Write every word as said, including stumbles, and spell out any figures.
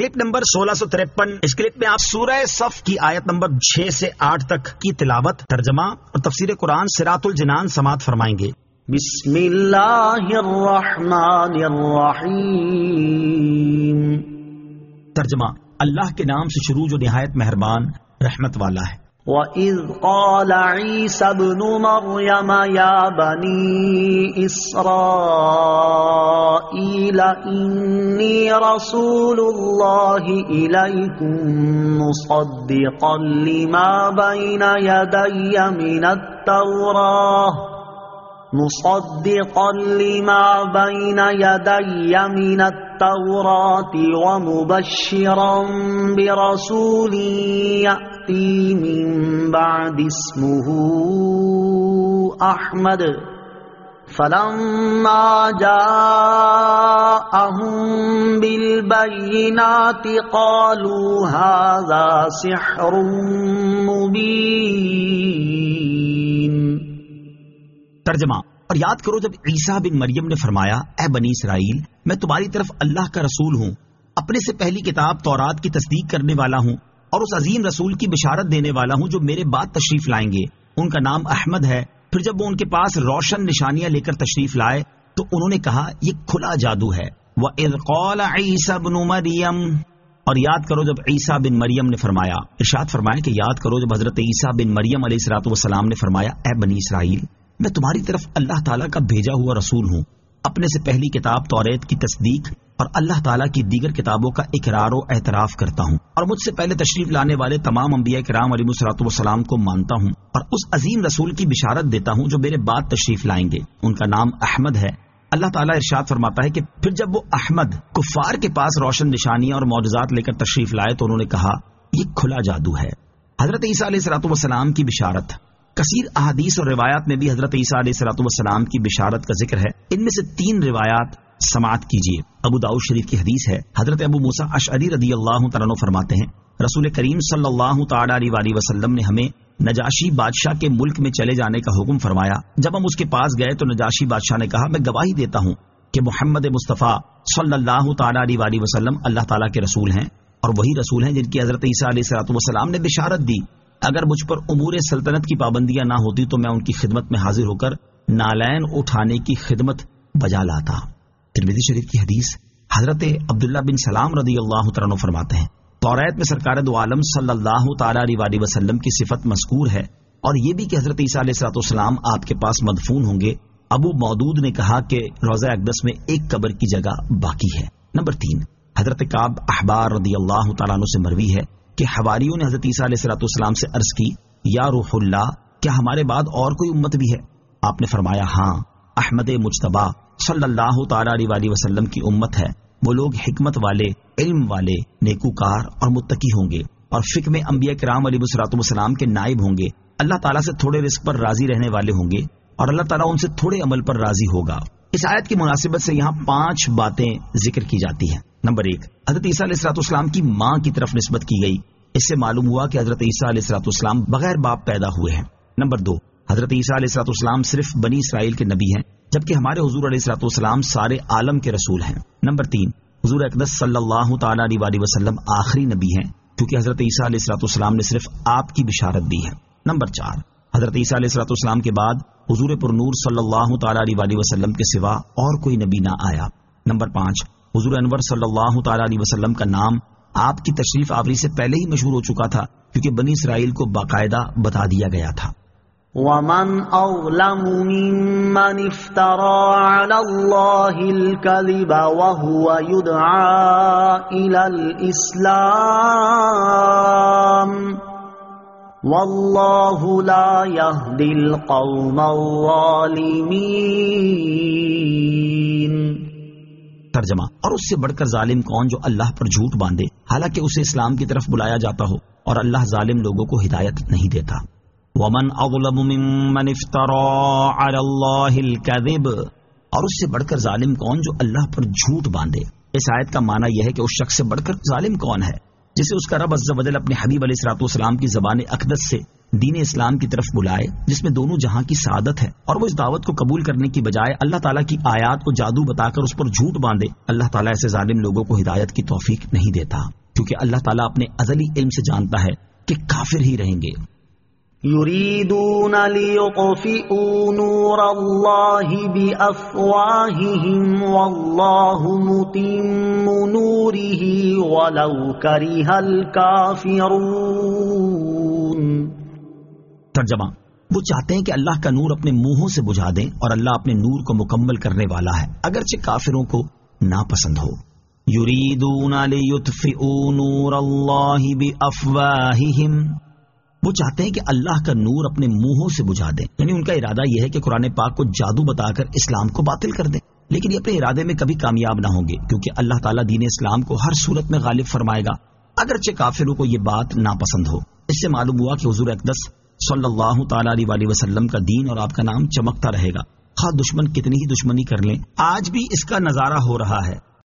Clip number سولہ سو ترپن. اس clip میں آپ سورہ صف کی آیت نمبر چھ سے آٹھ تک کی تلاوت، ترجمہ اور تفسیر قرآن صراط الجنان سماعت فرمائیں گے. بسم اللہ الرحمن الرحیم. ترجمہ: اللہ کے نام سے شروع جو نہایت مہربان رحمت والا ہے. وَإِذْ قَالَ عِيسَى ابْنُ مَرْيَمَ يَا بَنِي إِسْرَائِيلَ إِنِّي رَسُولُ اللَّهِ إِلَيْكُمْ مُصَدِّقًا لِمَا بَيْنَ يَدَيَّ مِنَ التَّوْرَاةِ مصدقا لما بين يدي من التوراة ومبشرا برسول يأتي من بعد اسمه أحمد فلما جاءهم بالبينات قالوا هذا سحر مبين. ترجمہ: اور یاد کرو جب عیسیٰ بن مریم نے فرمایا، اے بنی اسرائیل، میں تمہاری طرف اللہ کا رسول ہوں، اپنے سے پہلی کتاب تورات کی تصدیق کرنے والا ہوں اور اس عظیم رسول کی بشارت دینے والا ہوں جو میرے بعد تشریف لائیں گے. ان کا نام احمد ہے. پھر جب وہ ان کے پاس روشن نشانیاں لے کر تشریف لائے تو انہوں نے کہا یہ کھلا جادو ہے. وَإِذْ قَالَ عِيسَى ابْنُ مَرْيَمَ، اور یاد کرو جب عیسیٰ بن مریم نے فرمایا. ارشاد فرمایا کہ یاد کرو جب حضرت عیسیٰ بن مریم علیہ الصلوۃ والسلام نے فرمایا، اے بنی اسرائیل، میں تمہاری طرف اللہ تعالیٰ کا بھیجا ہوا رسول ہوں، اپنے سے پہلی کتاب توریت کی تصدیق اور اللہ تعالیٰ کی دیگر کتابوں کا اقرار و اعتراف کرتا ہوں، اور مجھ سے پہلے تشریف لانے والے تمام انبیاء کرام علیہم الصلوۃ والسلام کو مانتا ہوں اور اس عظیم رسول کی بشارت دیتا ہوں جو میرے بعد تشریف لائیں گے. ان کا نام احمد ہے. اللہ تعالیٰ ارشاد فرماتا ہے کہ پھر جب وہ احمد کفار کے پاس روشن نشانیاں اور معجزات لے کر تشریف لائے تو انہوں نے کہا یہ کھلا جادو ہے. حضرت عیسیٰ علیہ الصلوۃ والسلام کی بشارت. کثیر احادیث اور روایات میں بھی حضرت عیسیٰ علیہ الصلوۃ والسلام کی بشارت کا ذکر ہے. ان میں سے تین روایات سماعت کیجیے. ابو داؤد شریف کی حدیث ہے. حضرت ابو موسیٰ اشعری رضی اللہ تعالیٰ عنہ فرماتے ہیں رسول کریم صلی اللہ تعالیٰ علیہ وسلم نے ہمیں نجاشی بادشاہ کے ملک میں چلے جانے کا حکم فرمایا. جب ہم اس کے پاس گئے تو نجاشی بادشاہ نے کہا میں گواہی دیتا ہوں کہ محمد مصطفیٰ صلی اللہ تعالیٰ علیہ وسلم اللہ تعالیٰ کے رسول ہیں اور وہی رسول ہیں جن کی حضرت عیسیٰ علیہ الصلوۃ والسلام نے بشارت دی. اگر مجھ پر امور سلطنت کی پابندیاں نہ ہوتی تو میں ان کی خدمت میں حاضر ہو کر نالین اٹھانے کی خدمت بجا لاتا. ترمذی شریف کی حدیث. حضرت عبداللہ بن سلام رضی اللہ تعالیٰ عنہ فرماتے ہیں توریت میں سرکار دو عالم صلی اللہ تعالیٰ علیہ وسلم کی صفت مذکور ہے اور یہ بھی کہ حضرت عیسیٰ علیہ الصلوۃ والسلام آپ کے پاس مدفون ہوں گے. ابو مودود نے کہا کہ روضہ اقدس میں ایک قبر کی جگہ باقی ہے. نمبر تین، حضرت کعب احبار رضی اللہ تعالیٰ عنہ سے مروی ہے کہ حواریوں نے حضرت عیسیٰ علیہ الصلوۃ والسلام سے عرض کی یا روح اللہ، کیا ہمارے بعد اور کوئی امت بھی ہے؟ آپ نے فرمایا ہاں، احمد مجتبیٰ صلی اللہ تعالیٰ علیہ وسلم کی امت ہے. وہ لوگ حکمت والے، علم والے، نیکوکار اور متقی ہوں گے اور فقہ میں انبیاء کرام علیہ الصلوۃ والسلام کے نائب ہوں گے. اللہ تعالیٰ سے تھوڑے رزق پر راضی رہنے والے ہوں گے اور اللہ تعالیٰ ان سے تھوڑے عمل پر راضی ہوگا. اس آیت کی مناسبت سے یہاں پانچ باتیں ذکر کی جاتی ہیں. نمبر ایک، حضرت عیسیٰ علیہ الصلوۃ والسلام کی ماں کی طرف نسبت کی گئی. اس سے معلوم ہوا کہ حضرت عیسیٰ علیہ الصلوۃ والسلام بغیر باپ پیدا ہوئے ہیں. نمبر دو، حضرت عیسیٰ علیہ الصلوۃ والسلام صرف بنی اسرائیل کے نبی ہیں جبکہ ہمارے حضور علیہ الصلوۃ والسلام سارے عالم کے رسول ہیں. نمبر تین، حضور اقدس صلی اللہ تعالیٰ علیہ وسلم آخری نبی ہیں کیونکہ حضرت عیسیٰ علیہ الصلوۃ والسلام نے صرف آپ کی بشارت دی ہے. نمبر چار، حضرت عیسیٰ علیہ الصلوۃ والسلام کے بعد حضور پر نور صلی اللہ تعالیٰ علیہ وسلم کے سوا اور کوئی نبی نہ آیا. نمبر پانچ، حضور انور صلی اللہ تعالیٰ علیہ وسلم کا نام آپ کی تشریف آوری سے پہلے ہی مشہور ہو چکا تھا کیونکہ بنی اسرائیل کو باقاعدہ بتا دیا گیا تھا. وَمَنْ أَظْلَمُ مِمَّنِ افْتَرَى عَلَى اللَّهِ الْكَذِبَ وَهُوَ يُدْعَى إِلَى الْإِسْلَامِ وَاللَّهُ لَا يَهْدِي الْقَوْمَ الظَّالِمِينَ. ترجمہ، اور اس سے بڑھ کر ظالم کون جو اللہ پر جھوٹ باندھے حالانکہ اسے اسلام کی طرف بلایا جاتا ہو اور اللہ ظالم لوگوں کو ہدایت نہیں دیتا. وَمَنْ أَظْلَمُ مِمَّنِ افْتَرَى عَلَى اللَّهِ الْكَذِبَ، اور اس سے بڑھ کر ظالم کون جو اللہ پر جھوٹ باندھے. اس آیت کا معنی یہ ہے کہ اس شخص سے بڑھ کر ظالم کون ہے جسے اس کا رب عز و جل اپنے حبیب علیہ الصلوۃ والسلام کی زبان اقدس سے دین اسلام کی طرف بلائے جس میں دونوں جہاں کی سعادت ہے، اور وہ اس دعوت کو قبول کرنے کی بجائے اللہ تعالیٰ کی آیات کو جادو بتا کر اس پر جھوٹ باندھے، اللہ تعالیٰ ایسے ظالم لوگوں کو ہدایت کی توفیق نہیں دیتا، کیونکہ اللہ تعالیٰ اپنے ازلی علم سے جانتا ہے کہ کافر ہی رہیں گے۔ يريدون ليطفئوا نور الله بأفواههم والله متم نوره ولو كره الكافرون۔ ترجمہ، وہ چاہتے ہیں کہ اللہ کا نور اپنے منہوں سے بجھا دیں، اور اللہ اپنے نور کو مکمل کرنے والا ہے اگرچہ کافروں کو ناپسند ہو۔ یریدون لیطفئوا نور اللہ بافواہہم، وہ چاہتے ہیں کہ اللہ کا نور اپنے منہوں سے بجھا دیں، یعنی ان کا ارادہ یہ ہے کہ قرآن پاک کو جادو بتا کر اسلام کو باطل کر دیں، لیکن یہ اپنے ارادے میں کبھی کامیاب نہ ہوں گے، کیونکہ اللہ تعالیٰ دین اسلام کو ہر صورت میں غالب فرمائے گا اگرچہ کافروں کو یہ بات ناپسند ہو۔ اس سے معلوم ہوا کہ حضور اقدس صلی اللہ تعالیٰ علیہ وسلم کا دین اور آپ کا نام چمکتا رہے گا، خواہ دشمن کتنی ہی دشمنی کر لیں۔ آج بھی اس کا نظارہ ہو رہا ہے۔